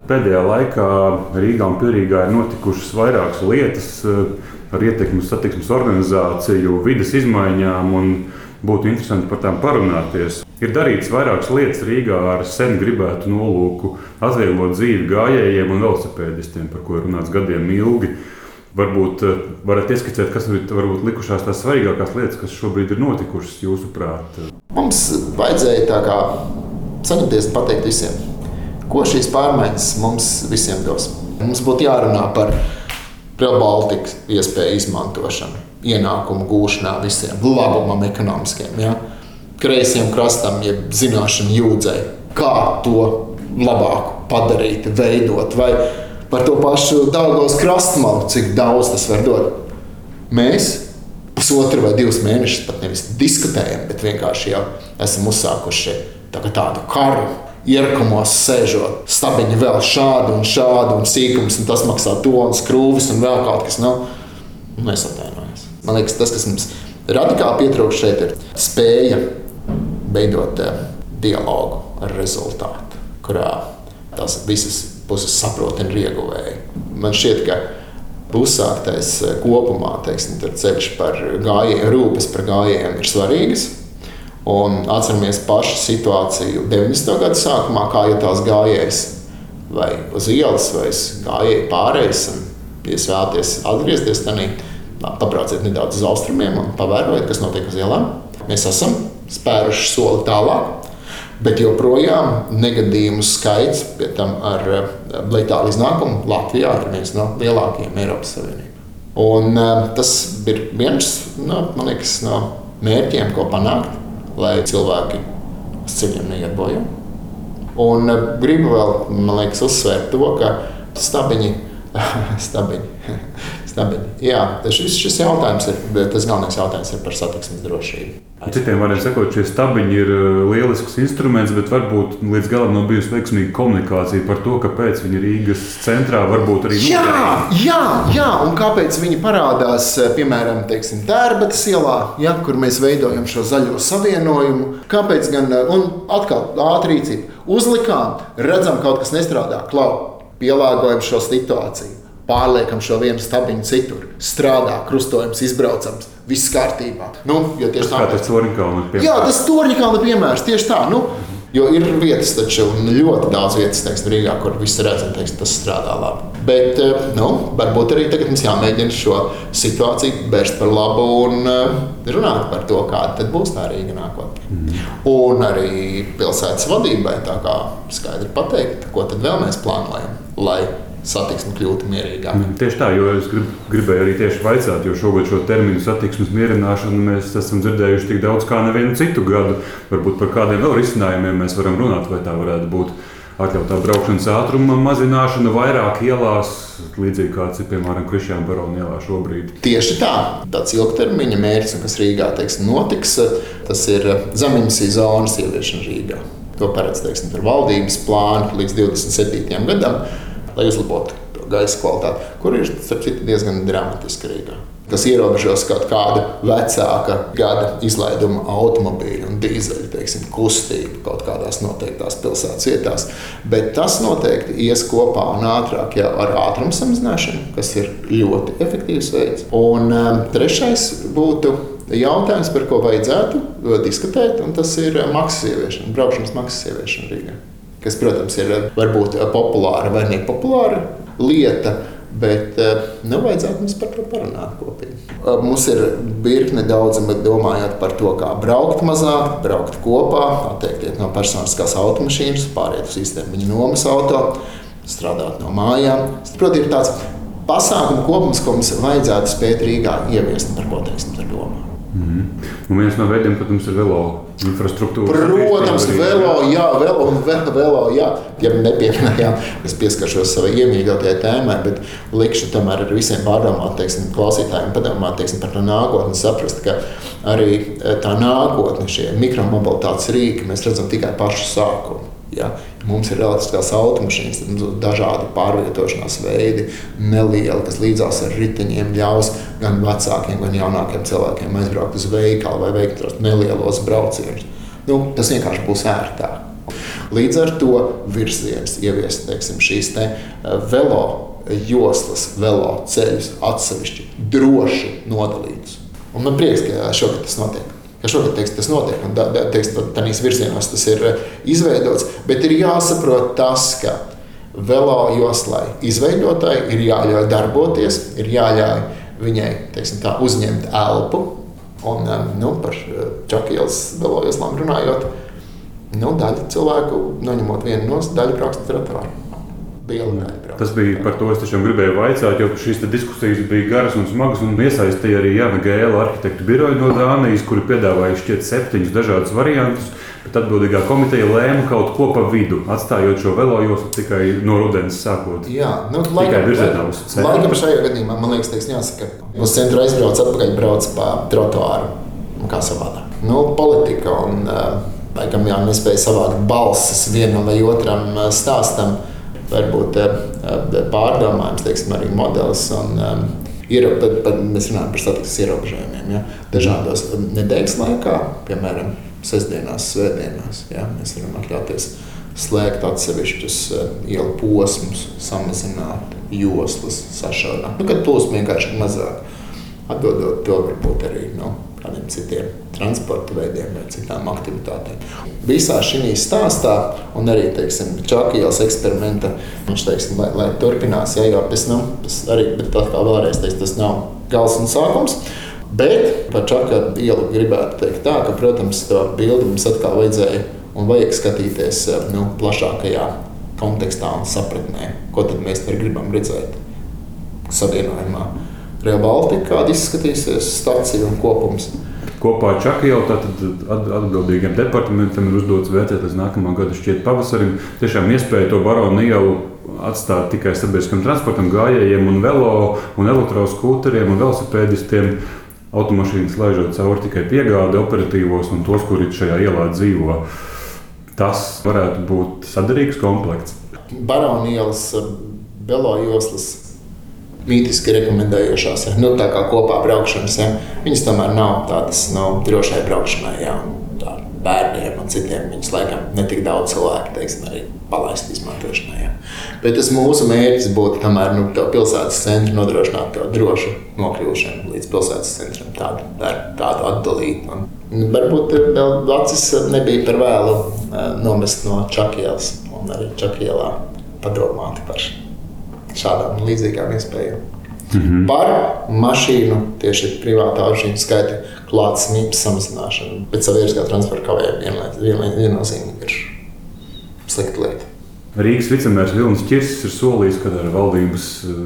Pēdējā laikā Rīgā un Pierīgā ir notikušas vairākas lietas ar ietekmi uz satiksmes organizāciju, vides izmaiņām, un būtu interesanti par tām parunāties. Ir darīts vairākas lietas Rīgā ar sen gribētu nolūku atvieglot dzīvi gājējiem un velosipēdistiem, par ko ir runāts gadiem ilgi. Varbūt varat ieskicēt, kas ir varbūt likušās tās svarīgākās lietas, kas šobrīd ir notikušas jūsuprāt? Mums vajadzēja tā kā saņemties un pateikt visiem, ko šīs pārmaiņas mums visiem dos. Mums būtu jārunā par Rail Baltica iespēju izmantošanu, ienākumu gūšanā visiem, labumam ekonomiskiem, ja? Kreisiem krastam, jeb zināšanu jūdzei, kā to labāk padarīt, veidot, vai par to pašu Daugavas krastmalu, cik daudz tas var dot. Mēs 1,5 vai 2 mēnešus pat nevis diskutējam, bet vienkārši jau esam uzsākuši tādu karu. Ierakumos sēžot, stabiņi vēl šādi un sīkums, un tas maksā to un skrūvis un vēl kaut kas nav. Mēs atvainojamies. Man liekas, tas, kas mums radikāli pietrūkst šeit, ir spēja veidot dialogu ar rezultātu, kurā tās visas puses saprot un ir ieguvēji. Man šķiet, ka uzsāktais kopumā ceļš par gājēju, rūpes par gājējiem ir svarīgas. Un atceramies pašu situāciju 90. gadu sākumā, kā ja tās gājējs vai uz ielas, vai gājēji pārējais, un ja jūs vēlaties atgriezties tanī, pabrauciet nedaudz uz austrumiem un pavērojiet, kas notiek uz ielām. Mēs esam spēruši soli tālāk, bet joprojām negadījumu skaits pie tam ar letālu iznākumu Latvijā ir viens no lielākajiem Eiropas Savienībā. Un tas ir viens man liekas, no mērķiem, ko panākt, lai cilvēki uz ceļiem neiet bojā. Un gribu vēl, man liekas, uzsvērt to, ka stabiņi. Jā, šis jautājums tas galvenais jautājums ir par satiksmes drošību. Citiem vārdiem sakot, šie stabiņi ir lielisks instruments, bet varbūt līdz galam nav bijusi veiksmīga komunikācija par to, kāpēc viņi Rīgas centrā varbūt arī notiek. Jā, un kāpēc viņi parādās, piemēram, Tērbatas ielā, kur mēs veidojam šo zaļo savienojumu. Kāpēc gan, un atkal ātri rīcība, uzlikām, redzam, kaut kas nestrādā, pielāgojam šo situāciju. Pārliekam šo vienu stabiņu citur, strādā, krustojums, izbraucams, viss kārtībā. Jo tieši tā, tas Torņkalna piemērs. Jā, tas Torņkalna piemērs, tieši tā. Jo ir vietas taču, un ļoti daudz vietas, Rīgā, kur viss redzam, tas strādā labi. Bet, varbūt arī tagad mums jāmēģina šo situāciju vērst par labu un runāt par to, kāda tad būs tā Rīga nākotnē. Un arī pilsētas vadībai tā kā skaidri pateikt, ko tad vēl mēs plānojam, lai satiksme kļūtu mierīgāk. Tieši tā, jo es gribēju arī tieši vaicāt, jo šogad šo terminu satiksmes mierināšanu mēs esam dzirdējuši tik daudz kā nevienu citu gadu. Varbūt par kādiem vēl risinājumiem mēs varam runāt, vai tā varētu būt atļautā braukšanas ātruma mazināšana vairāk ielās, līdzīgi kāds ir, piemēram, Krišjāna Barona ielā šobrīd. Tieši tā, tāds ilgtermiņa mērķis, kas Rīgā notiks, tas ir zememisiju zonas ieviešana Rīgā. To paredz, ar valdības plānu līdz 27. gadam. Lai uzlabotu to gaisa kvalitāti, kur ir diezgan dramatiski Rīgā. Tas ierobežos kaut kāda vecāka gada izlaiduma automobīļu un dīzeļu kustību kaut kādās noteiktās pilsētas vietās. Bet tas noteikti ies kopā un ātrāk jau ar ātrumu samazināšanu, kas ir ļoti efektīvs veids. Un trešais būtu jautājums, par ko vajadzētu diskutēt, un tas ir maksas ieviešana, braukšanas maksas ieviešana Rīgā. Kas, protams, ir varbūt populāra vai nepopulāra lieta, bet vajadzētu mums par to parunāt kopīgi. Mums ir virkne daudz, domājot par to, kā braukt mazāk, braukt kopā, atteikties no personiskās automašīnas, pāriet uz īstermiņa nomas auto, strādāt no mājām. Proti, ir tāds pasākumu kopums, ko mums vajadzētu spēt Rīgā ieviest, par ko ar domā. Un viens no veidiem, protams, ir velo infrastruktūra. Protams, velo, jā. Ja nepieminējām, es pieskaršos savai iemīļotajai tēmai, bet likšu tomēr ar visiem pārdomāt, klausītājiem padomāt, par to nākotni, saprast, ka arī tā nākotne, šie mikromobilitātes rīki, mēs redzam tikai pašu sākumu. Ja? Mums ir elektriskās automašīnas, tad mums ir dažādi pārvietošanās veidi, nelieli, kas līdzās ar riteņiem ļaus gan vecākiem, gan jaunākiem cilvēkiem aizbraukt uz veikalu vai veikt nelielos braucienus. Tas vienkārši būs ērtāk. Līdz ar to virziens ieviest, teiksim, šīs velo joslas, velo ceļus atsevišķi droši nodalītus. Un man prieks, ka šogad tas notiek. Tas notiek, un tādīs virzienos tas ir izveidots, bet ir jāsaprot tas, ka velo joslai izveidotāji ir jāļauj darboties, ir jāļauj viņai, teiksim tā, uzņemt elpu, un, par Čaku ielas velo joslām runājot, daļa cilvēku, noņemot vienu nost, daļa brauks trotuāru. Tas bija par to, es tiešām gribēju vaicāt, jo šīs diskusijas bija garas un smagas, un iesaistīja arī Jāna Gēla arhitektu biroju no Dānijas, kuri piedāvāja šķiet 7 dažādus variantus, bet atbildīgā komiteja lēma kaut ko pa vidu, atstājot šo velo joslu tikai no rudens sākot. Jā, tikai virzienā uz centru. Laikam šajā gadījumā, man liekas, jāsaka, uz centru aizbrauc, atpakaļ brauc pa trotuāru, kā savādāk. Politika un laikam nespēja savākt balsis vienam vai otram stāstam. Varbūt pārdomājums, teiksim, arī modelis. Mēs runājam par satiksmes ierobežojumiem. Ja? Dažādos nedēļas laikā, piemēram, sestdienās, svētdienās, ja? Mēs varam atļauties slēgt atsevišķus ielu posmus, samazināt joslas, sašaurināt. Kad plūsma vienkārši mazāk. Atdodot to varbūt arī kādiem citiem transporta veidiem vai citām aktivitātēm. Visā šī stāstā un arī, teiksim, Čaku ielas eksperimenta, viņš, teiksim, lai turpinās, jo tas arī, bet atkal vēlreiz teiks, tas nav gals un sākums. Bet par Čaku ielu gribētu teikt tā, ka, protams, to bildi mums atkal vajadzēja un vajag skatīties plašākajā kontekstā un sapratnē, ko tad mēs tur gribam redzēt savienojumā. Rail Baltica, kāda izskatīsies stacija un kopums. Kopā ar Čaku ielu atbildīgiem departamentam ir uzdots vērtēt līdz nākamā gada šķiet pavasarim. Tiešām iespēja to Baronu ielu atstāt tikai sabiedriskam transportam, gājējiem un velo un elektroskūteriem un velosipēdistiem. Automašīnas laižot cauri tikai piegāde operatīvos un tos, kuri šajā ielā dzīvo. Tas varētu būt saderīgs komplekts. Baronu ielas velo joslas mītiski rekomendējošās, tā kā kopā braukšanas, viņas tomēr nav tādas drošai braukšanai, tā bērniem un citiem viņas laikam netik daudz cilvēku, teiksim, arī palaist izmantošanai. Bet tas mūsu mērķis būtu tomēr to pilsētas centru nodrošināt to drošu nokļūšanu līdz pilsētas centram, tādu atdalīt. Varbūt vēl acis nebija par vēlu nomest no Čaku ielas un arī Čaku ielā padomāt par šādām līdzīgām iespējām. Par mašīnu, tieši privātā mašīnu skaita klātsamības samazināšanu, bet sabiedriskā transporta kavējuma viennozīmīgi ir slikta lieta. Rīgas vicemērs Vilnis Čirsis ir solījis, ka ar valdības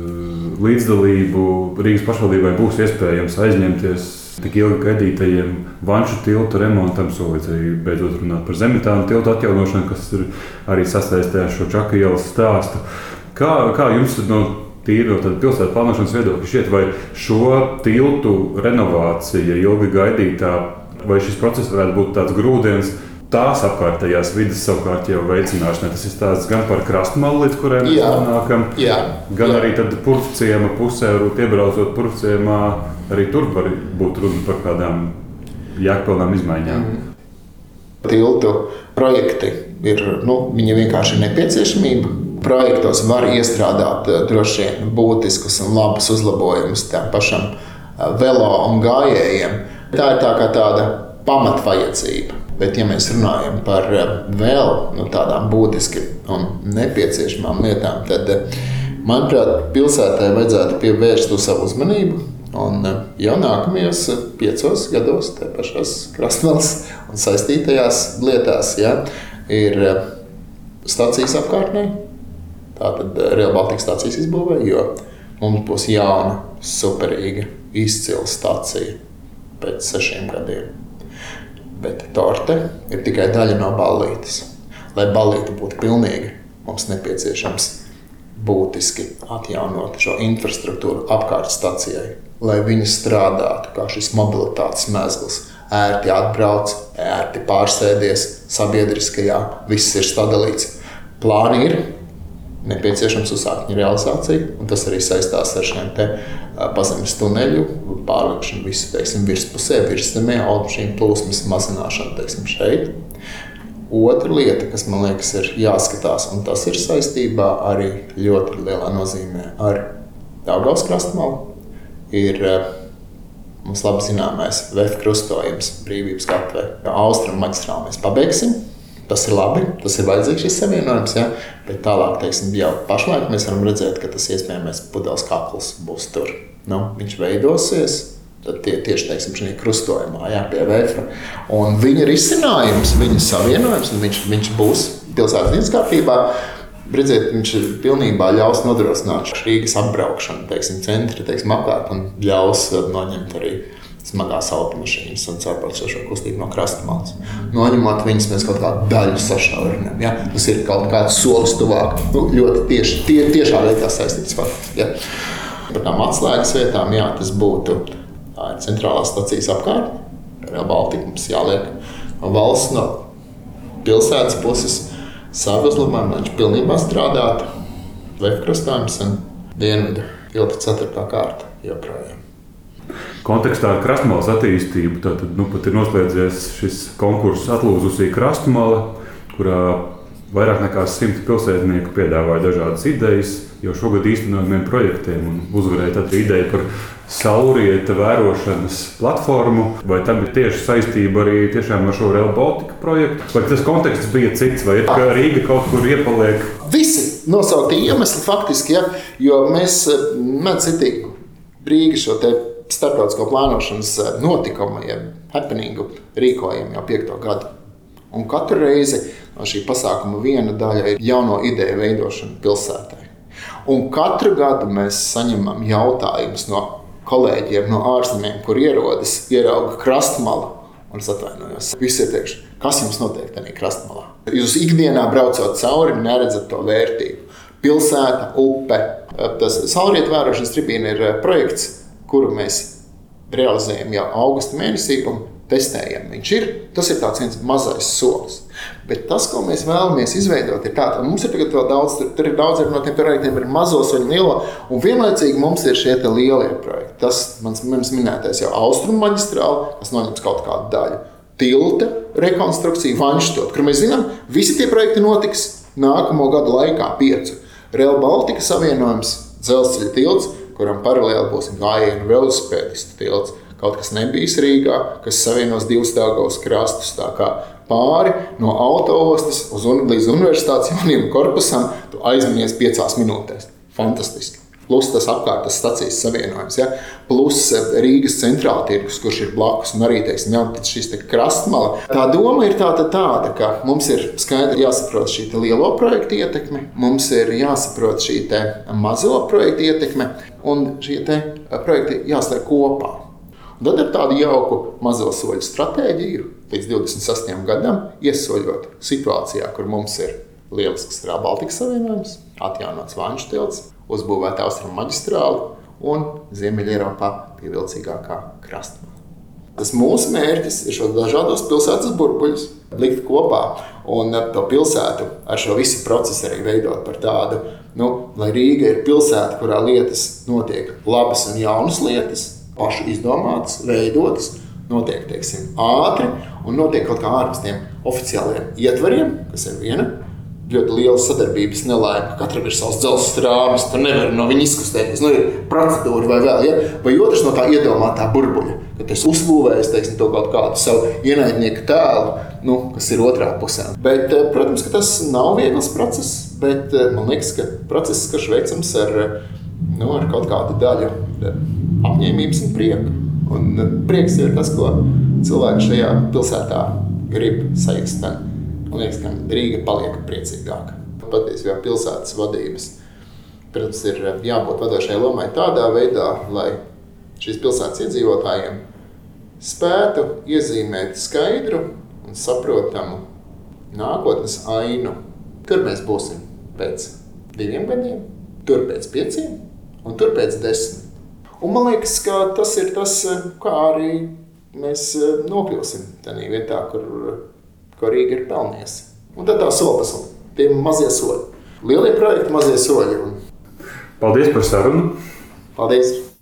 līdzdalību Rīgas pašvaldībai būs iespējams aizņemties tik ilgi gaidītajiem Vanšu tiltu remontam, solīts arī beidzot runāt par Zemitānu tiltu atjaunošanu, kas ir arī sasaistē ar šo Čaku ielas stāstu. Kā jums tīri no pilsētas plānošanas viedokļa šķiet, vai šo tiltu renovācija ilgi gaidītā, vai šis process varētu būt tāds grūdienis tās apkārtējās vidas savukārt jau veicināšanai? Tas ir stāsts gan par krastmalu, līdz kurai mēs nonākam, gan arī tad Purvciema pusē, iebraucot Purvciemā, arī tur var būt runa par kādām jēgpilnām izmaiņām. Tiltu projekti ir, viņi vienkārši ir nepieciešamība. Projektos var iestrādāt droši vien būtiskus un labus uzlabojumus tām pašam velo un gājējiem. Tā ir tāda pamatvajadzība. Bet, ja mēs runājam par vēl tādām būtiski un nepieciešamām lietām, tad, manuprāt, pilsētai vajadzētu pievērst uz savu uzmanību. Un jau nākamajos 5 gados, te pašās krastmalas un saistītajās lietās, ir stacijas apkārtnē. Tātad Rail Baltica stācijas izbūvē, jo mums būs jauna, superīga, izcila stacija pēc 6 gadiem. Bet torte ir tikai daļa no ballītes. Lai ballīte būtu pilnīga, mums nepieciešams būtiski atjaunot šo infrastruktūru apkārt stacijai, lai viņi strādātu kā šis mobilitātes mezgls. Ērti atbrauc, ērti pārsēdies sabiedriskajā, viss ir sadalīts. Plāni ir. Nepieciešams uzsākt viņa realizāciju, un tas arī saistās ar šiem pazemes tuneļu pārlikšanu visu, virspusē, virszemē, automašīnu plūsmas mazināšanu, šeit. Otra lieta, kas man liekas ir jāskatās, un tas ir saistībā arī ļoti lielā nozīmē ar Daugavas krastmalu, ir mums labi zināmais VF krustojums Brīvības gatavē. Austrumu maģistrāli mēs pabeigsim. Tas ir labi, tas ir vajadzīgs šis savienojums, ja? Bet tālāk, teiksim, jau pašlaik mēs varam redzēt, ka tas iespējamais Pudeles kakls būs tur. Viņš veidosies, tad tieši, teiksim, šī krustojumā, jā, pie VF. Un viņa risinājums, viņa savienojums, un viņš būs pilsētas dienas kārtībā. Redziet, viņš pilnībā ļaus nodrošināt Rīgas apbraukšanu, teiksim, centri, teiksim, apkārt, un ļaus noņemt arī smagās automašīnas un caurbraucošo kustību no krastmalas. Noņemot viņas, mēs kaut kādu daļu sašaurinām. Ja? Tas ir kaut kāds solis tuvāk. Ļoti tiešā veidā saistīts fakts. Ja? Par tām atslēgas vietām, jā, tas būtu centrālās stacijas apkārt. Rail Baltica mums jāliek valsts no pilsētas puses savu uzlabojumu, lai viņš pilnībā strādātu. VF krustojums un dienvidu tilta 4. kārta joprojām. Kontekstā ar krastmalas attīstību tad, pat ir noslēdzies šis konkurss Atlūzusī krastmala, kurā vairāk nekā 100 pilsētnieku piedāvāja dažādas idejas jau šogad īstenojumiem projektiem un uzvarēja tad ideja par saulrieta vērošanas platformu. Vai tam ir tieši saistība arī tiešām ar šo Rail Baltica projektu? Vai tas konteksts bija cits, vai ir, ka Rīga kaut kur iepaliek? Visi nosaukti iemesli faktiski, ja, jo mēs citīgi Rīga šo te starptautisko plānošanas notikumu, ja happeningu rīkojam jau 5. gadu. Un katru reizi no šī pasākuma viena daļa ir jauno ideju veidošana pilsētai. Un katru gadu mēs saņemam jautājumus no kolēģiem, no ārzemēm, kur ierodas, ierauga krastmalu. Un es atvainojos. Visi ir teikuši, kas jums notiek tajā krastmalā? Jūs ikdienā braucot cauri, neredzat to vērtību. Pilsēta, upe. Tas saulrieta vērošanas tribīna ir projekts, kuru mēs realizējam jau augusta mēnesī un testējam. Tas ir tāds viens mazais solis. Bet tas, ko mēs vēlamies izveidot, ir tāds, un mums ir tagad vēl daudz, tur ir daudz no tiem projektiem, ir mazo soļu lielo, un vienlaicīgi mums ir šie te lielie projekti. Tas mans minētais jau austrumu maģistrāli, kas noņems kaut kādu daļu. Tilta rekonstrukcija, Vanštot, kur mēs zinām, visi tie projekti notiks nākamo gadu laikā 5. Rail Baltica savienojums, dzelzceļa tilts, kuram paralēli būs gājienu velosipēdistu tilts. Kaut kas nebijis Rīgā, kas savienos 2 Daugavas krastus, tā kā pāri no autoostas līdz universitātes jauniem korpusam, tu aizminies 5 minūtēs. Fantastiski. Plus tas apkārtas stacijas savienojums, ja? Plus Rīgas centrāla tirgus, kurš ir blakus, un arī, teiksim, šis te krastmala. Tā doma ir tāda, ka mums ir skaidri jāsaprot šī te lielo projektu ietekme, mums ir jāsaprot šī te mazo projektu ietekme, un šie te projekti jāsliek kopā. Un tad ar tādu jauku mazo soļu stratēģiju līdz 28. gadam iesoļot situācijā, kur mums ir lielisks Rail Baltica savienojums, atjaunots Vanšu tilts, uzbūvēta austrumu maģistrāli un Ziemeļeiropā pievilcīgākā krastmala. Tas mūsu mērķis ir šo dažādos pilsētas burbuļus likt kopā un to pilsētu ar šo visu procesu arī veidot par tādu, lai Rīga ir pilsēta, kurā lietas notiek labas un jaunas lietas, pašu izdomātas, veidotas, notiek, teiksim, ātri un notiek kaut kā ārpus tiem oficiāliem ietvariem, kas ir viena. Ļoti liela sadarbības nelaime, katram ir savs dzelzs strāvis, tur nevar no viņa izkustēties, ir procedūra vai vēl, ja? Vai otrs no tā iedomātā burbuļa, kad es uzbūvēju, teiksim, to kaut kādu savu ienaidnieku tēlu, kas ir otrā pusē. Bet, protams, ka tas nav viegls process, bet man liekas, ka process, kas veicams ar kaut kādu daļu apņēmības un prieku. Un prieks ir tas, ko cilvēki šajā pilsētā grib sajust. Man liekas, ka Rīga paliek priecīgāka. Patiesībā pilsētas vadības, protams, ir jābūt vadošai lomai tādā veidā, lai šīs pilsētas iedzīvotājiem spētu iezīmēt skaidru un saprotamu nākotnes ainu. Tur mēs būsim pēc 2 gadiem, tur pēc 5 un tur pēc 10. Un man liekas, ka tas ir tas, kā arī mēs nokļūsim tādā vietā, kur Rīga ir pelnies. Un tad tā soli pa soli. Tie mazie soļi. Lielie projekti, mazie soļi. Paldies par sarunu. Paldies.